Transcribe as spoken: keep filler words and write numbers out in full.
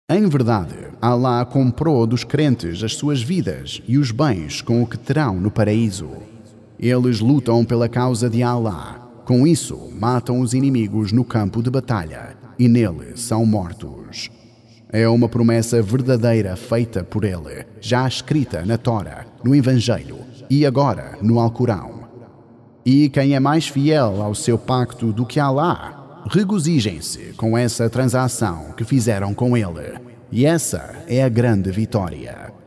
Em verdade, Alá comprou dos crentes as suas vidas e os bens com o que terão no paraíso. Eles lutam pela causa de Alá. Com isso, matam os inimigos no campo de batalha e nele são mortos. É uma promessa verdadeira feita por ele, já escrita na Tora, no Evangelho e agora no Alcorão. E quem é mais fiel ao seu pacto do que Alá? Regozijem-se com essa transação que fizeram com ele. E essa é a grande vitória.